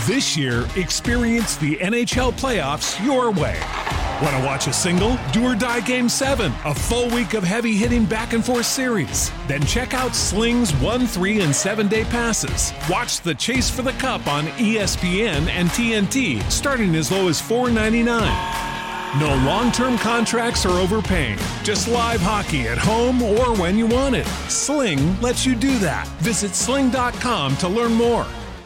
This year, experience the NHL playoffs your way. Want to watch a single? Do or Die Game 7, a full week of heavy-hitting back-and-forth series. Then check out Sling's 1, 3, and 7-day passes. Watch the Chase for the Cup on ESPN and TNT, starting as low as $4.99. No long-term contracts or overpaying. Just live hockey at home or when you want it. Sling lets you do that. Visit sling.com to learn more.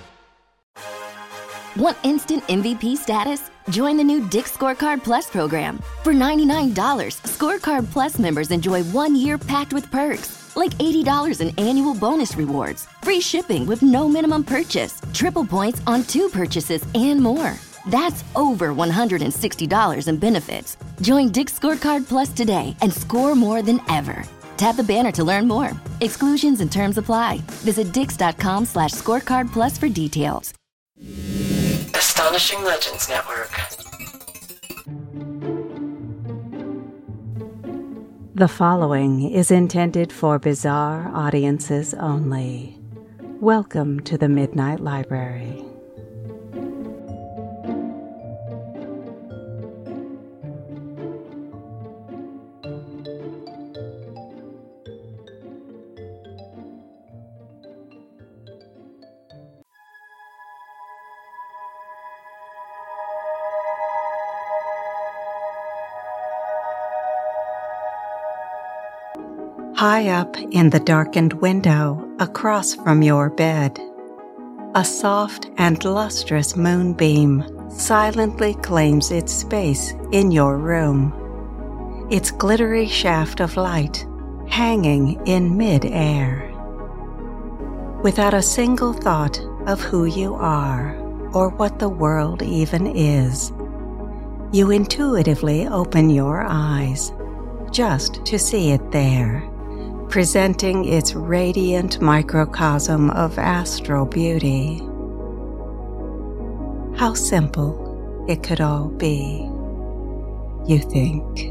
Want instant MVP status? Join the new Dick's Scorecard Plus program. For $99, Scorecard Plus members enjoy 1 year packed with perks, like $80 in annual bonus rewards, free shipping with no minimum purchase, triple points on 2 purchases, and more. That's over $160 in benefits. Join Dick's Scorecard Plus today and score more than ever. Tap the banner to learn more. Exclusions and terms apply. Visit dix.com/scorecardplus for details. Astonishing Legends Network. The following is intended for bizarre audiences only. Welcome to the Midnight Library. High up in the darkened window across from your bed, a soft and lustrous moonbeam silently claims its space in your room, its glittery shaft of light hanging in mid-air. Without a single thought of who you are or what the world even is, you intuitively open your eyes just to see it there, presenting its radiant microcosm of astral beauty. How simple it could all be, you think.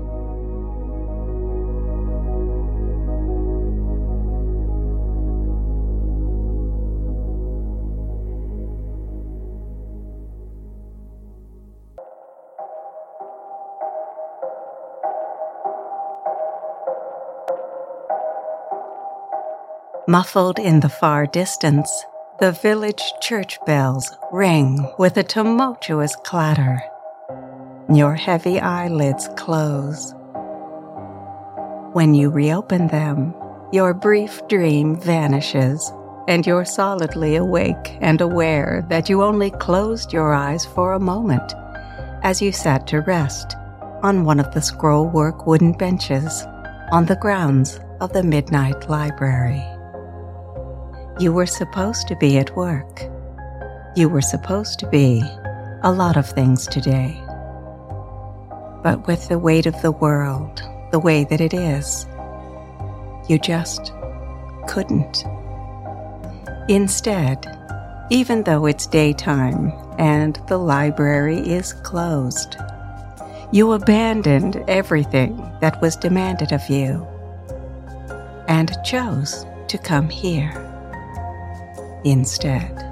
Muffled in the far distance, the village church bells ring with a tumultuous clatter. Your heavy eyelids close. When you reopen them, your brief dream vanishes, and you're solidly awake and aware that you only closed your eyes for a moment as you sat to rest on one of the scrollwork wooden benches on the grounds of the Midnight Library. You were supposed to be at work. You were supposed to be a lot of things today. But with the weight of the world the way that it is, you just couldn't. Instead, even though it's daytime and the library is closed, you abandoned everything that was demanded of you and chose to come here instead.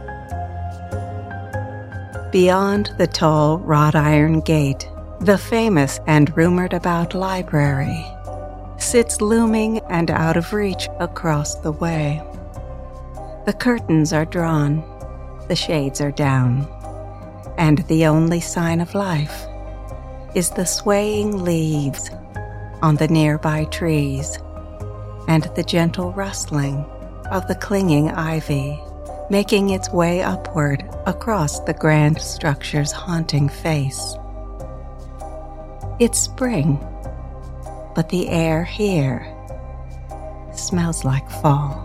Beyond the tall wrought iron gate, the famous and rumored about library sits looming and out of reach across the way. The curtains are drawn, the shades are down, and the only sign of life is the swaying leaves on the nearby trees and the gentle rustling of the clinging ivy making its way upward across the grand structure's haunting face. It's spring, but the air here smells like fall.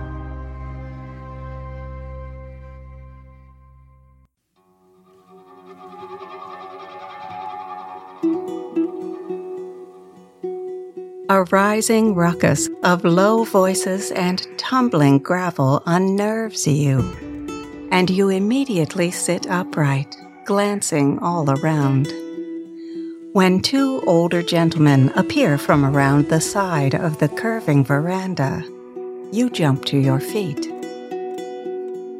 A rising ruckus of low voices and tumbling gravel unnerves you, and you immediately sit upright, glancing all around. When two older gentlemen appear from around the side of the curving veranda, you jump to your feet.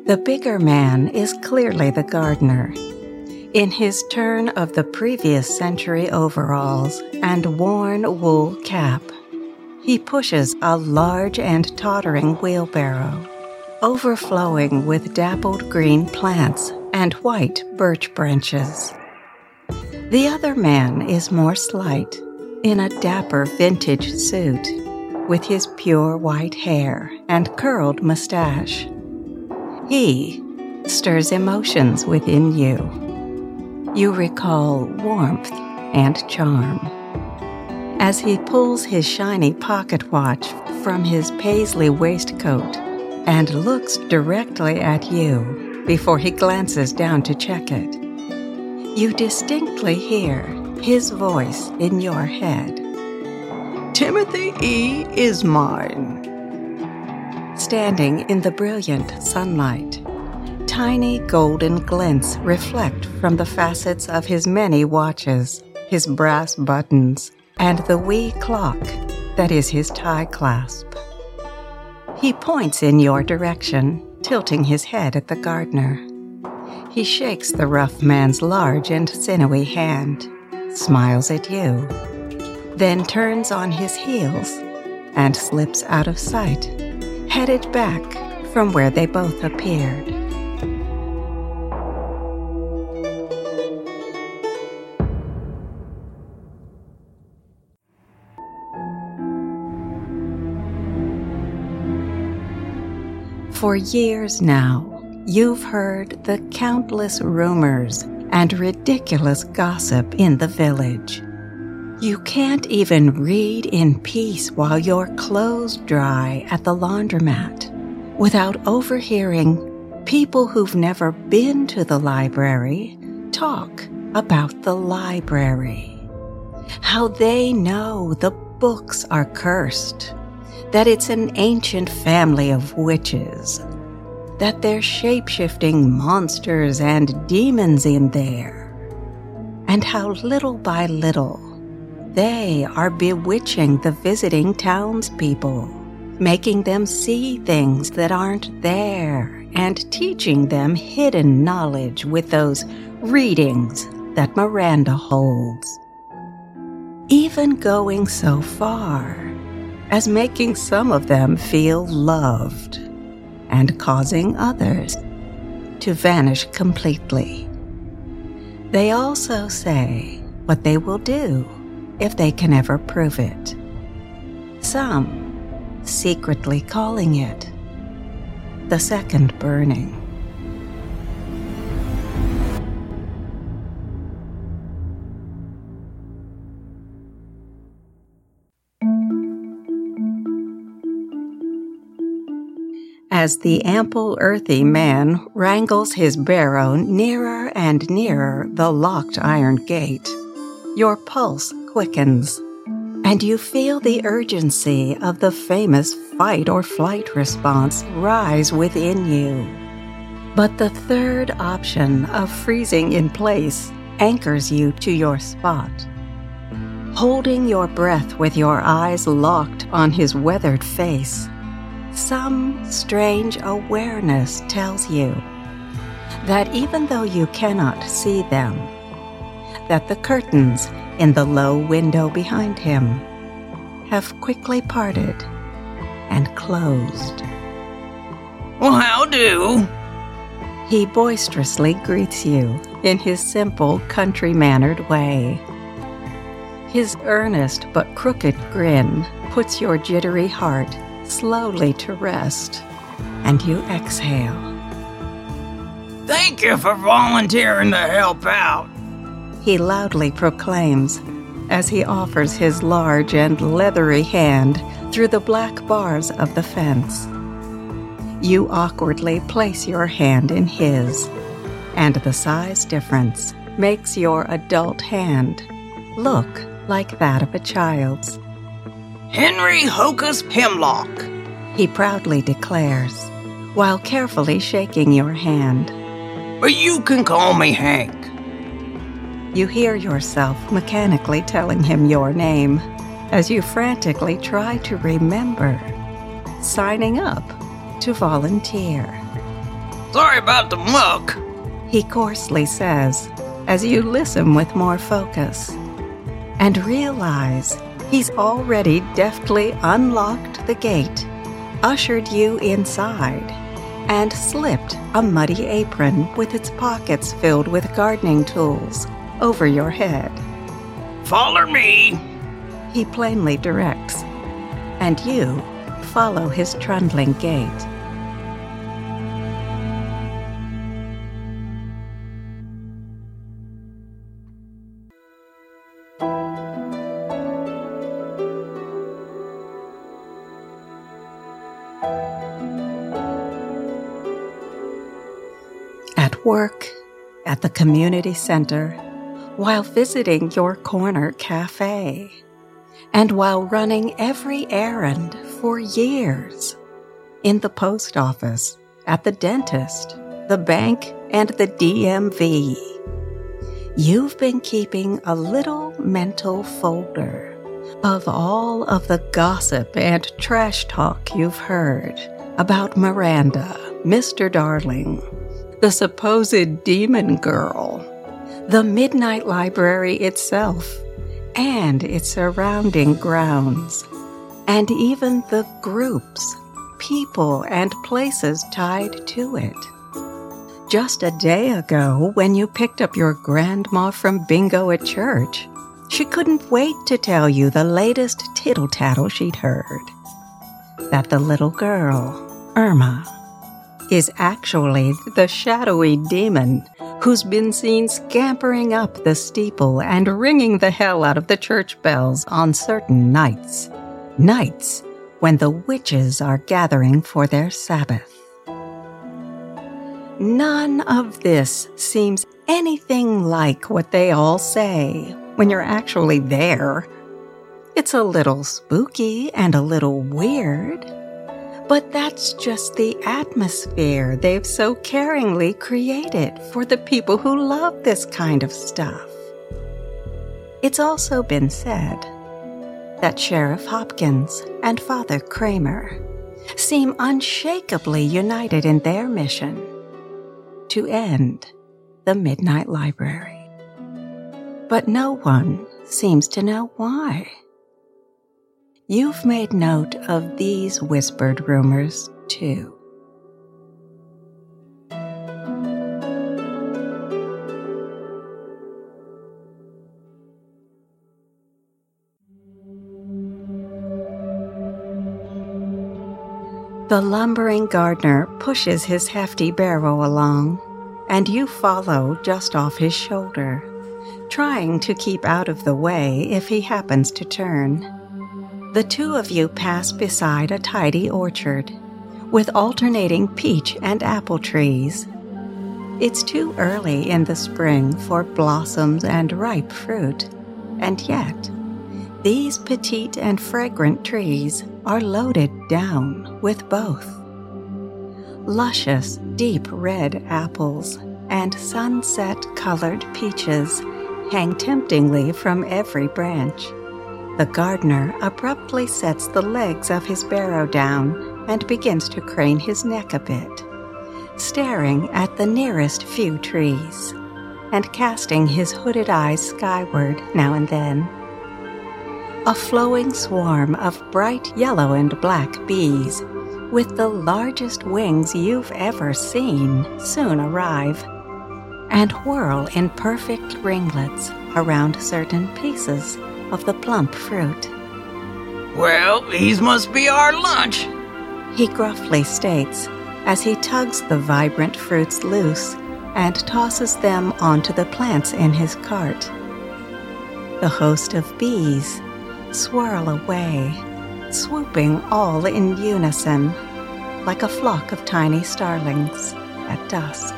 The bigger man is clearly the gardener. In his turn of the previous century overalls and worn wool cap, he pushes a large and tottering wheelbarrow, overflowing with dappled green plants and white birch branches. The other man is more slight, in a dapper vintage suit, with his pure white hair and curled mustache. He stirs emotions within you. You recall warmth and charm. As he pulls his shiny pocket watch from his paisley waistcoat and looks directly at you before he glances down to check it, you distinctly hear his voice in your head. "Timothy E. is mine." Standing in the brilliant sunlight, tiny golden glints reflect from the facets of his many watches, his brass buttons, and the wee clock that is his tie clasp. He points in your direction, tilting his head at the gardener. He shakes the rough man's large and sinewy hand, smiles at you, then turns on his heels and slips out of sight, headed back from where they both appeared. For years now, you've heard the countless rumors and ridiculous gossip in the village. You can't even read in peace while your clothes dry at the laundromat without overhearing people who've never been to the library talk about the library. How they know the books are cursed, that it's an ancient family of witches, that there's shape-shifting monsters and demons in there, and how little by little they are bewitching the visiting townspeople, making them see things that aren't there and teaching them hidden knowledge with those readings that Miranda holds. Even going so far as making some of them feel loved and causing others to vanish completely. They also say what they will do if they can ever prove it. Some secretly calling it the second burning. As the ample earthy man wrangles his barrow nearer and nearer the locked iron gate, your pulse quickens, and you feel the urgency of the famous fight or flight response rise within you. But the third option of freezing in place anchors you to your spot. Holding your breath with your eyes locked on his weathered face, some strange awareness tells you that even though you cannot see them, that the curtains in the low window behind him have quickly parted and closed. "Well, how do?" He boisterously greets you in his simple, country-mannered way. His earnest but crooked grin puts your jittery heart slowly to rest, and you exhale. "Thank you for volunteering to help out," he loudly proclaims as he offers his large and leathery hand through the black bars of the fence. You awkwardly place your hand in his, and the size difference makes your adult hand look like that of a child's. "Henry Hocus Hemlock," he proudly declares, while carefully shaking your hand. "But you can call me Hank." You hear yourself mechanically telling him your name as you frantically try to remember signing up to volunteer. Sorry about the muck. He coarsely says as you listen with more focus and realize he's already deftly unlocked the gate, ushered you inside, and slipped a muddy apron with its pockets filled with gardening tools over your head. Follow me, he plainly directs, and you follow his trundling gait. At work, at the community center, while visiting your corner cafe, and while running every errand for years, in the post office, at the dentist, the bank, and the DMV, you've been keeping a little mental folder of all of the gossip and trash talk you've heard about Miranda, Mr. Darling, the supposed demon girl, the Midnight Library itself, and its surrounding grounds, and even the groups, people, and places tied to it. Just a day ago, when you picked up your grandma from bingo at church, she couldn't wait to tell you the latest tittle-tattle she'd heard. That the little girl, Irma, is actually the shadowy demon who's been seen scampering up the steeple and ringing the hell out of the church bells on certain nights. Nights when the witches are gathering for their Sabbath. None of this seems anything like what they all say when you're actually there. It's a little spooky and a little weird, but that's just the atmosphere they've so caringly created for the people who love this kind of stuff. It's also been said that Sheriff Hopkins and Father Kramer seem unshakably united in their mission to end the Midnight Library. But no one seems to know why. You've made note of these whispered rumors, too. The lumbering gardener pushes his hefty barrow along, and you follow just off his shoulder, trying to keep out of the way if he happens to turn. The two of you pass beside a tidy orchard, with alternating peach and apple trees. It's too early in the spring for blossoms and ripe fruit, and yet, these petite and fragrant trees are loaded down with both. Luscious, deep red apples and sunset-colored peaches hang temptingly from every branch. The gardener abruptly sets the legs of his barrow down and begins to crane his neck a bit, staring at the nearest few trees and casting his hooded eyes skyward now and then. A flowing swarm of bright yellow and black bees with the largest wings you've ever seen soon arrive and whirl in perfect ringlets around certain pieces of the plump fruit. Well, these must be our lunch, he gruffly states as he tugs the vibrant fruits loose and tosses them onto the plants in his cart. The host of bees swirl away, swooping all in unison, like a flock of tiny starlings at dusk.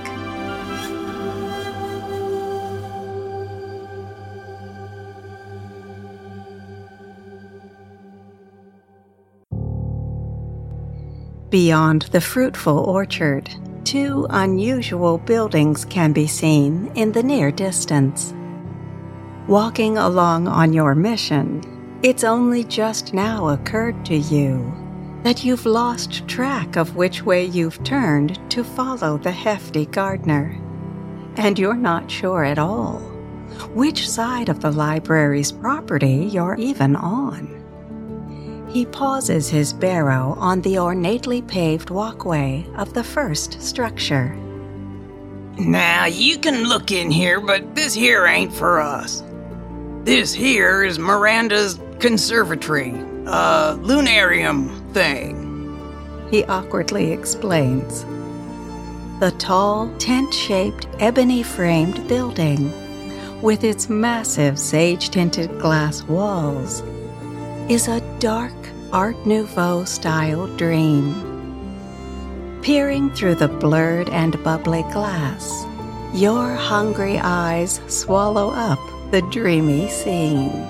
Beyond the fruitful orchard, two unusual buildings can be seen in the near distance. Walking along on your mission, it's only just now occurred to you that you've lost track of which way you've turned to follow the hefty gardener, and you're not sure at all which side of the library's property you're even on. He pauses his barrow on the ornately paved walkway of the first structure. Now, you can look in here, but this here ain't for us. This here is Miranda's conservatory, lunarium thing, he awkwardly explains. The tall, tent-shaped, ebony-framed building, with its massive sage-tinted glass walls, is a dark Art Nouveau-style dream. Peering through the blurred and bubbly glass, your hungry eyes swallow up the dreamy scene.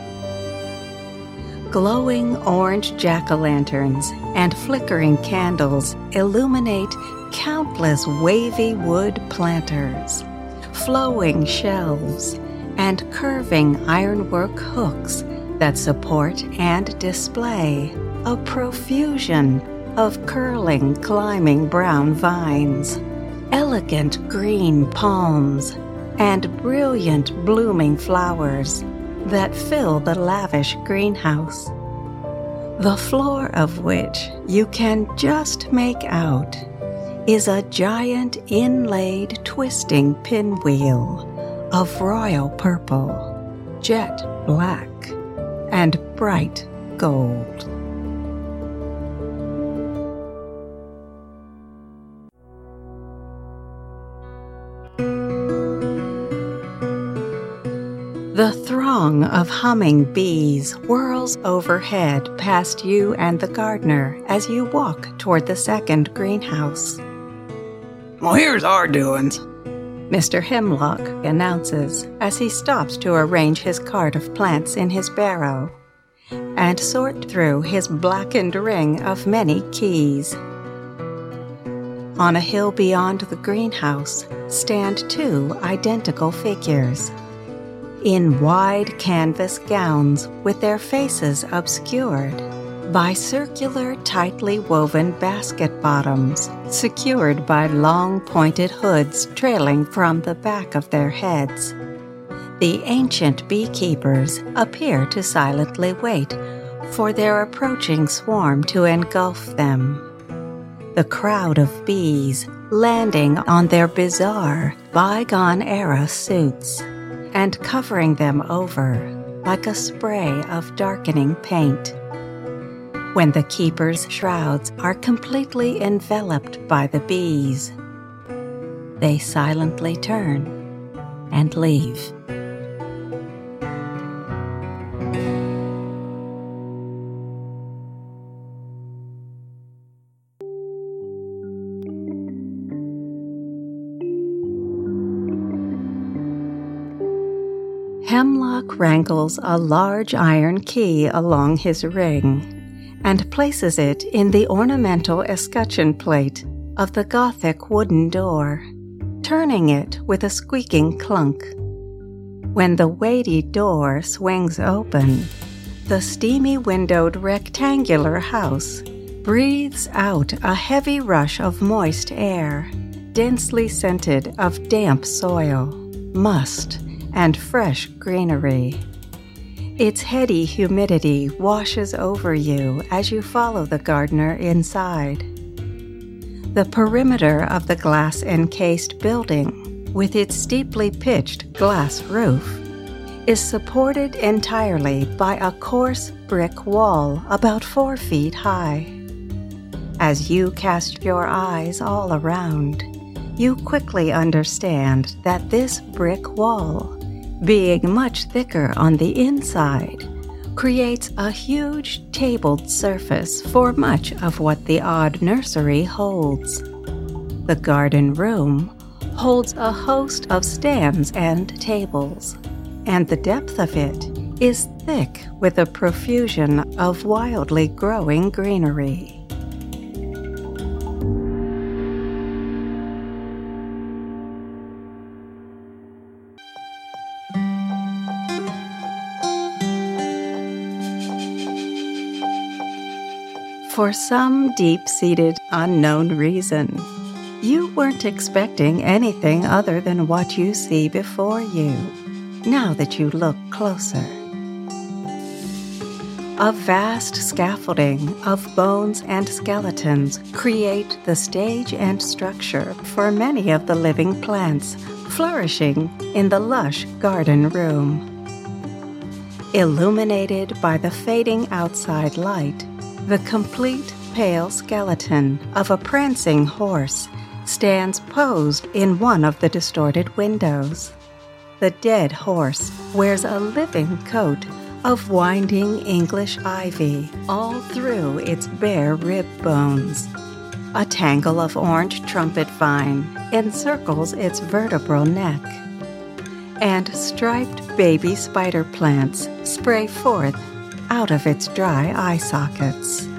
Glowing orange jack-o'-lanterns and flickering candles illuminate countless wavy wood planters, flowing shelves, and curving ironwork hooks that support and display a profusion of curling, climbing brown vines, elegant green palms, and brilliant blooming flowers that fill the lavish greenhouse, the floor of which you can just make out is a giant inlaid twisting pinwheel of royal purple, jet black, and bright gold. The throng of humming bees whirls overhead past you and the gardener as you walk toward the second greenhouse. Well, here's our doings, Mr. Hemlock announces as he stops to arrange his cart of plants in his barrow and sort through his blackened ring of many keys. On a hill beyond the greenhouse stand two identical figures, in wide canvas gowns with their faces obscured by circular, tightly woven basket bottoms secured by long pointed hoods trailing from the back of their heads. The ancient beekeepers appear to silently wait for their approaching swarm to engulf them. The crowd of bees landing on their bizarre, bygone-era suits and covering them over like a spray of darkening paint. When the keepers' shrouds are completely enveloped by the bees, they silently turn and leave. Hemlock wrangles a large iron key along his ring and places it in the ornamental escutcheon plate of the Gothic wooden door, turning it with a squeaking clunk. When the weighty door swings open, the steamy-windowed rectangular house breathes out a heavy rush of moist air, densely scented of damp soil, must, and fresh greenery. Its heady humidity washes over you as you follow the gardener inside. The perimeter of the glass-encased building, with its steeply pitched glass roof, is supported entirely by a coarse brick wall about 4 feet high. As you cast your eyes all around, you quickly understand that this brick wall, being much thicker on the inside, creates a huge tabled surface for much of what the odd nursery holds. The garden room holds a host of stands and tables, and the depth of it is thick with a profusion of wildly growing greenery. For some deep-seated, unknown reason, you weren't expecting anything other than what you see before you, now that you look closer. A vast scaffolding of bones and skeletons create the stage and structure for many of the living plants flourishing in the lush garden room. Illuminated by the fading outside light, the complete pale skeleton of a prancing horse stands posed in one of the distorted windows. The dead horse wears a living coat of winding English ivy all through its bare rib bones. A tangle of orange trumpet vine encircles its vertebral neck, and striped baby spider plants spray forth out of its dry eye sockets.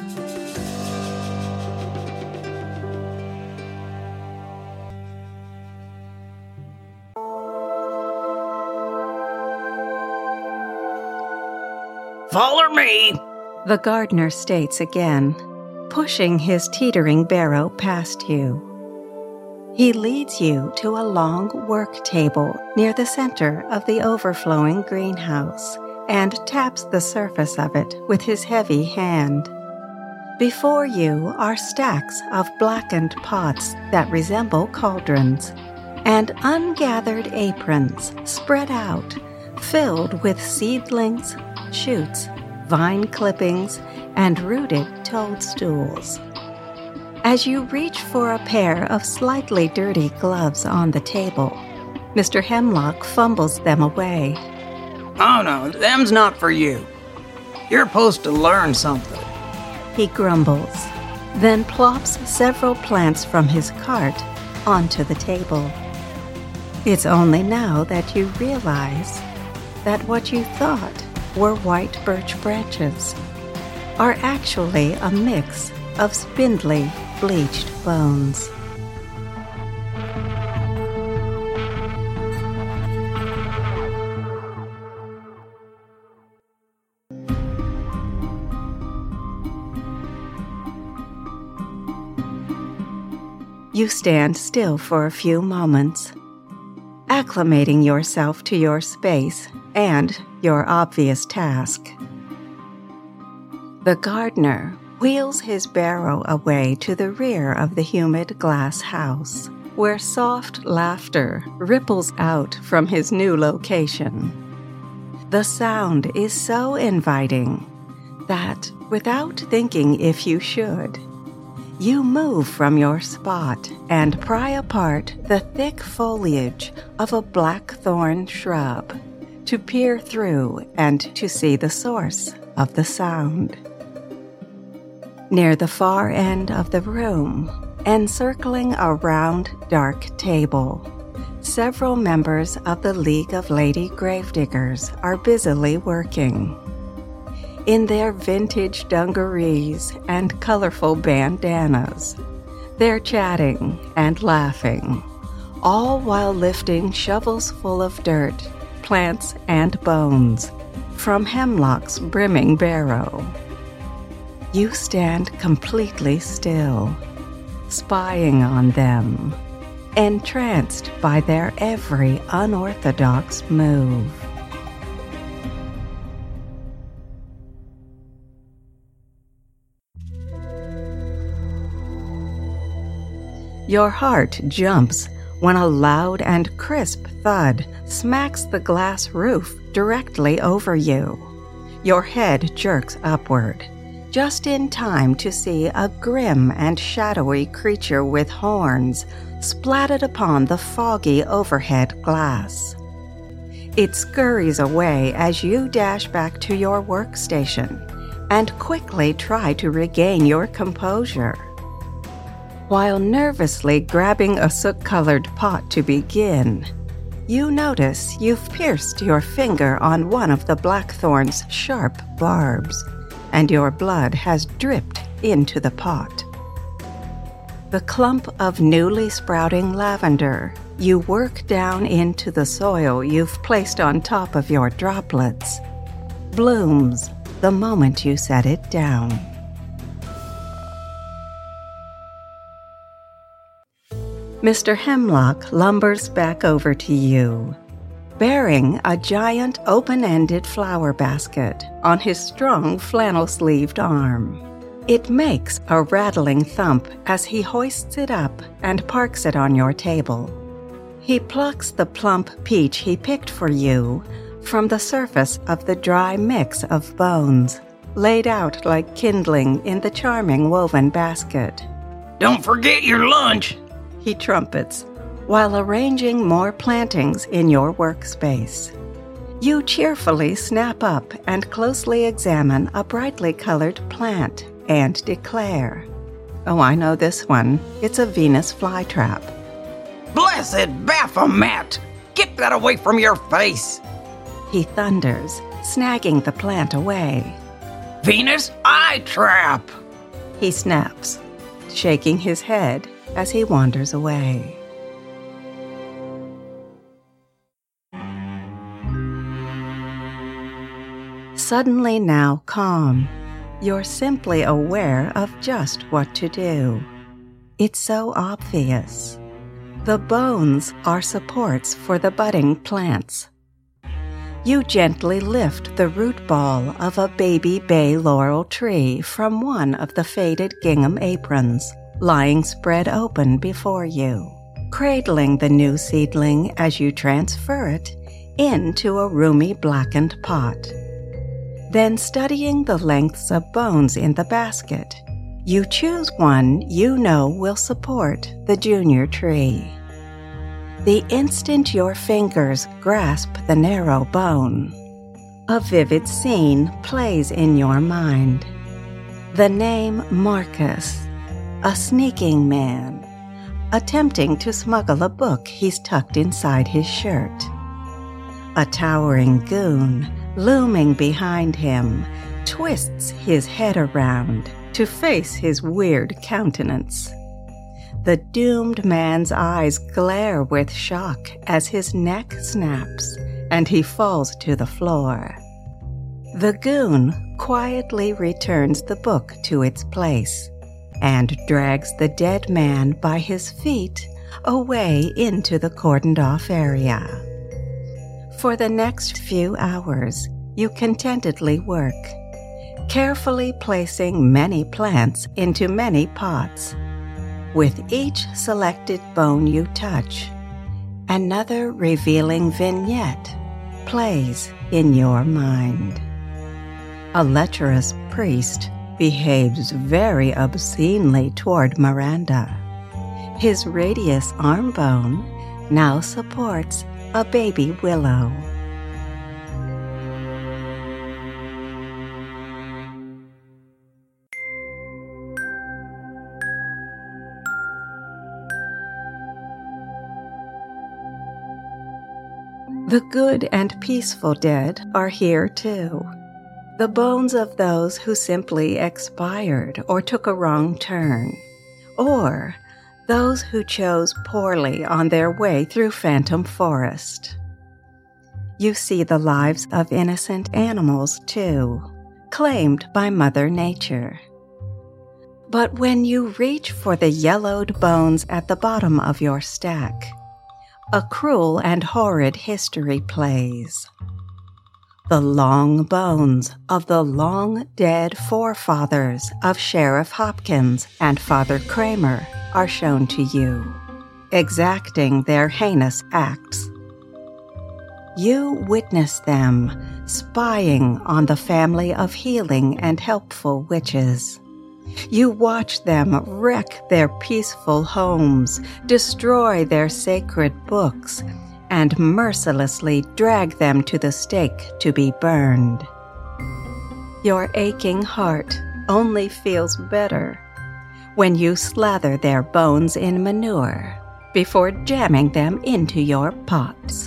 Follow me, the gardener states again, pushing his teetering barrow past you. He leads you to a long work table near the center of the overflowing greenhouse and taps the surface of it with his heavy hand. Before you are stacks of blackened pots that resemble cauldrons and ungathered aprons spread out, filled with seedlings, shoots, vine clippings, and rooted toadstools. As you reach for a pair of slightly dirty gloves on the table, Mr. Hemlock fumbles them away. Oh no, them's not for you. You're supposed to learn something, he grumbles, then plops several plants from his cart onto the table. It's only now that you realize that what you thought were white birch branches are actually a mix of spindly, bleached bones. You stand still for a few moments, acclimating yourself to your space and your obvious task. The gardener wheels his barrow away to the rear of the humid glass house, where soft laughter ripples out from his new location. The sound is so inviting that, without thinking if you should, you move from your spot and pry apart the thick foliage of a blackthorn shrub to peer through and to see the source of the sound. Near the far end of the room, encircling a round, dark table, several members of the League of Lady Gravediggers are busily working. In their vintage dungarees and colorful bandanas, they're chatting and laughing, all while lifting shovels full of dirt, plants, and bones from Hemlock's brimming barrow. You stand completely still, spying on them, entranced by their every unorthodox move. Your heart jumps when a loud and crisp thud smacks the glass roof directly over you. Your head jerks upward, just in time to see a grim and shadowy creature with horns splatted upon the foggy overhead glass. It scurries away as you dash back to your workstation and quickly try to regain your composure. While nervously grabbing a soot-colored pot to begin, you notice you've pierced your finger on one of the blackthorn's sharp barbs, and your blood has dripped into the pot. The clump of newly sprouting lavender you work down into the soil you've placed on top of your droplets blooms the moment you set it down. Mr. Hemlock lumbers back over to you, bearing a giant open-ended flower basket on his strong flannel-sleeved arm. It makes a rattling thump as he hoists it up and parks it on your table. He plucks the plump peach he picked for you from the surface of the dry mix of bones, laid out like kindling in the charming woven basket. Don't forget your lunch, he trumpets, while arranging more plantings in your workspace. You cheerfully snap up and closely examine a brightly colored plant and declare, "Oh, I know this one. It's a Venus flytrap." Blessed Baphomet! Get that away from your face! He thunders, snagging the plant away. Venus eye trap! He snaps, shaking his head as he wanders away. Suddenly now calm, you're simply aware of just what to do. It's so obvious. The bones are supports for the budding plants. You gently lift the root ball of a baby bay laurel tree from one of the faded gingham aprons lying spread open before you, cradling the new seedling as you transfer it into a roomy blackened pot. Then, studying the lengths of bones in the basket, you choose one you know will support the junior tree. The instant your fingers grasp the narrow bone, a vivid scene plays in your mind. The name Marcus, a sneaking man, attempting to smuggle a book he's tucked inside his shirt. A towering goon, looming behind him, twists his head around to face his weird countenance. The doomed man's eyes glare with shock as his neck snaps and he falls to the floor. The goon quietly returns the book to its place and drags the dead man by his feet away into the cordoned-off area. For the next few hours, you contentedly work, carefully placing many plants into many pots. With each selected bone you touch, another revealing vignette plays in your mind. A lecherous priest behaves very obscenely toward Miranda. His radius arm bone now supports a baby willow. The good and peaceful dead are here too. The bones of those who simply expired or took a wrong turn, or those who chose poorly on their way through Phantom Forest. You see the lives of innocent animals too, claimed by Mother Nature. But when you reach for the yellowed bones at the bottom of your stack, a cruel and horrid history plays. The long bones of the long-dead forefathers of Sheriff Hopkins and Father Kramer are shown to you, exacting their heinous acts. You witness them spying on the family of healing and helpful witches. You watch them wreck their peaceful homes, destroy their sacred books, and mercilessly drag them to the stake to be burned. Your aching heart only feels better when you slather their bones in manure before jamming them into your pots.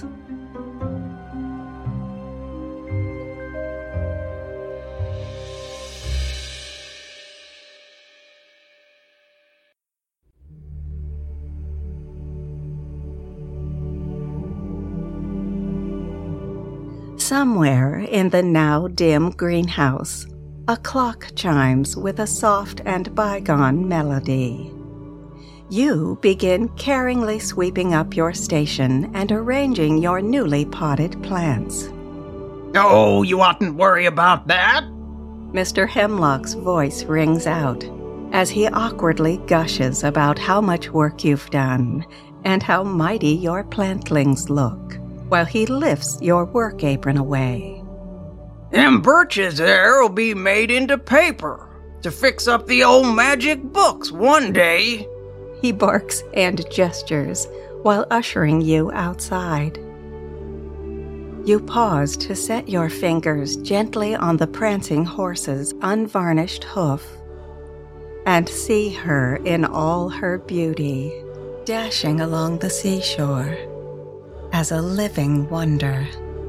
Somewhere in the now dim greenhouse, a clock chimes with a soft and bygone melody. You begin caringly sweeping up your station and arranging your newly potted plants. Oh, you oughtn't worry about that. Mr. Hemlock's voice rings out as he awkwardly gushes about how much work you've done and how mighty your plantlings look, while he lifts your work apron away. Them birches there'll be made into paper to fix up the old magic books one day. He barks and gestures while ushering you outside. You pause to set your fingers gently on the prancing horse's unvarnished hoof and see her in all her beauty, dashing along the seashore as a living wonder.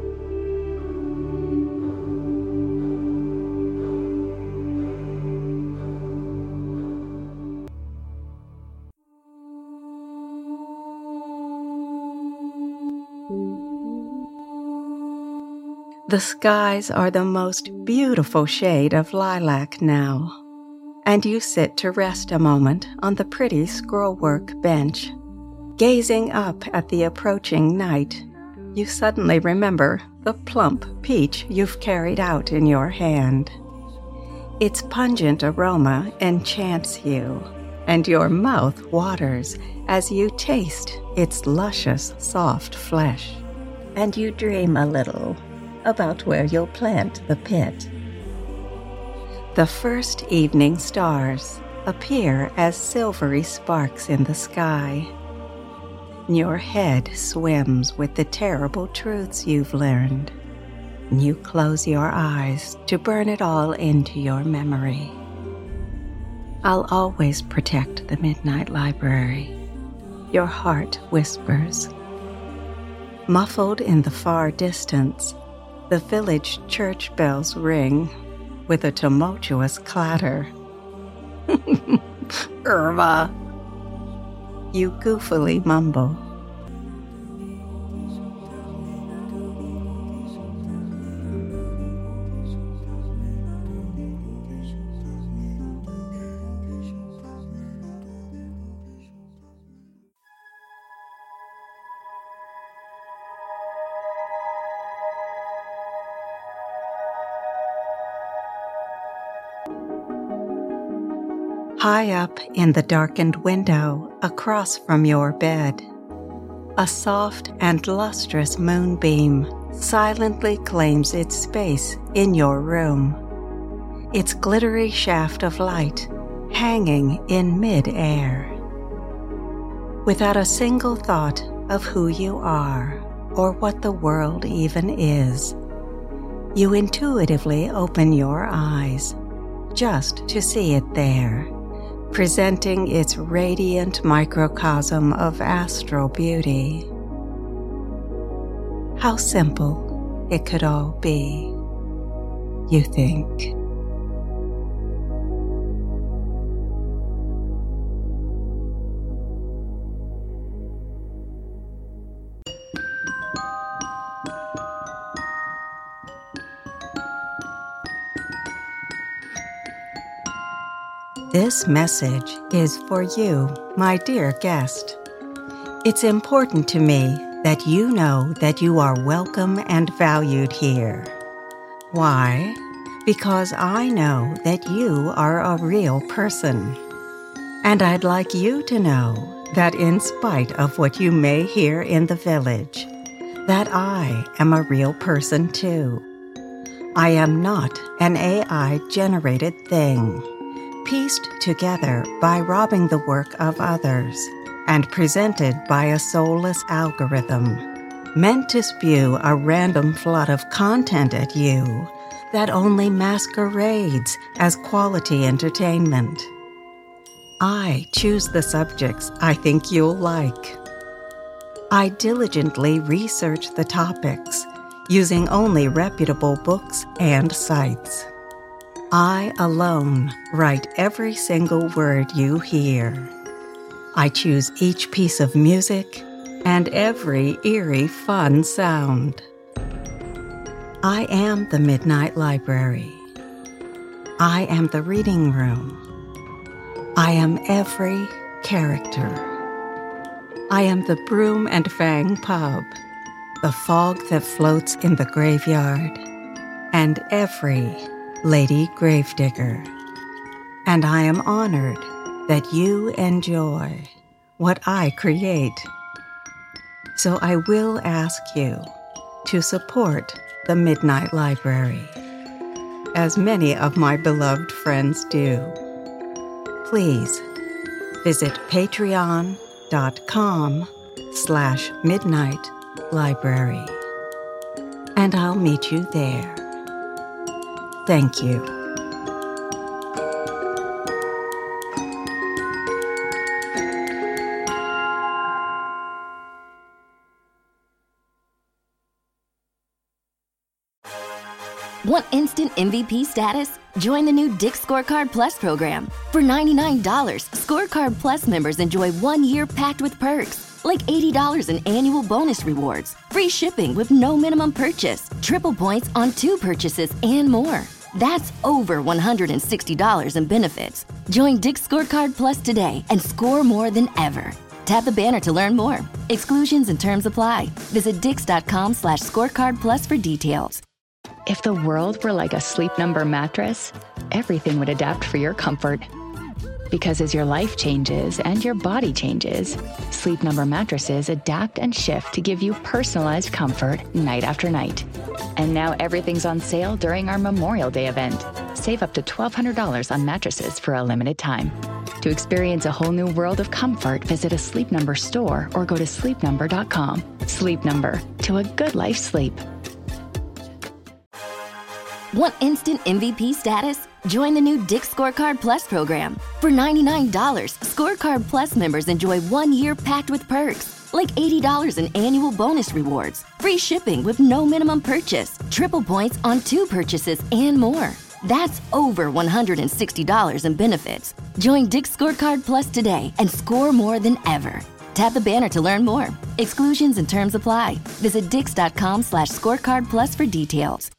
The skies are the most beautiful shade of lilac now, and you sit to rest a moment on the pretty scrollwork bench. Gazing up at the approaching night, you suddenly remember the plump peach you've carried out in your hand. Its pungent aroma enchants you, and your mouth waters as you taste its luscious, soft flesh. And you dream a little about where you'll plant the pit. The first evening stars appear as silvery sparks in the sky. Your head swims with the terrible truths you've learned. You close your eyes to burn it all into your memory. I'll always protect the Midnight Library, your heart whispers. Muffled in the far distance, the village church bells ring with a tumultuous clatter. Irva. You goofily mumble. High up in the darkened window across from your bed, a soft and lustrous moonbeam silently claims its space in your room, its glittery shaft of light hanging in mid-air. Without a single thought of who you are or what the world even is, you intuitively open your eyes just to see it there, presenting its radiant microcosm of astral beauty. How simple it could all be, you think. This message is for you, my dear guest. It's important to me that you know that you are welcome and valued here. Why? Because I know that you are a real person. And I'd like you to know that in spite of what you may hear in the village, that I am a real person too. I am not an AI-generated thing, pieced together by robbing the work of others, and presented by a soulless algorithm, meant to spew a random flood of content at you that only masquerades as quality entertainment. I choose the subjects I think you'll like. I diligently research the topics, using only reputable books and sites. I alone write every single word you hear. I choose each piece of music and every eerie, fun sound. I am the Midnight Library. I am the reading room. I am every character. I am the Broom and Fang pub, the fog that floats in the graveyard, and every Lady Gravedigger. And I am honored that you enjoy what I create. So I will ask you to support the Midnight Library, as many of my beloved friends do. Please visit patreon.com/midnightlibrary, and I'll meet you there. Thank you. Want instant MVP status? Join the new Dick Scorecard Plus program. For $99, Scorecard Plus members enjoy 1 year packed with perks, like $80 in annual bonus rewards, free shipping with no minimum purchase, triple points on 2 purchases, and more. That's over $160 in benefits. Join Dick Scorecard Plus today and score more than ever. Tap the banner to learn more. Exclusions and terms apply. Visit dix.com/scorecard plus for details. If the world were like a Sleep Number mattress, everything would adapt for your comfort. Because as your life changes and your body changes, Sleep Number mattresses adapt and shift to give you personalized comfort night after night. And now everything's on sale during our Memorial Day event. Save up to $1,200 on mattresses for a limited time. To experience a whole new world of comfort, visit a Sleep Number store or go to sleepnumber.com. Sleep Number, to a good life sleep. Want instant MVP status? Join the new Dick Scorecard Plus program. For $99, Scorecard Plus members enjoy 1 year packed with perks, like $80 in annual bonus rewards, free shipping with no minimum purchase, triple points on 2 purchases, and more. That's over $160 in benefits. Join Dick Scorecard Plus today and score more than ever. Tap the banner to learn more. Exclusions and terms apply. Visit dix.com/scorecard plus for details.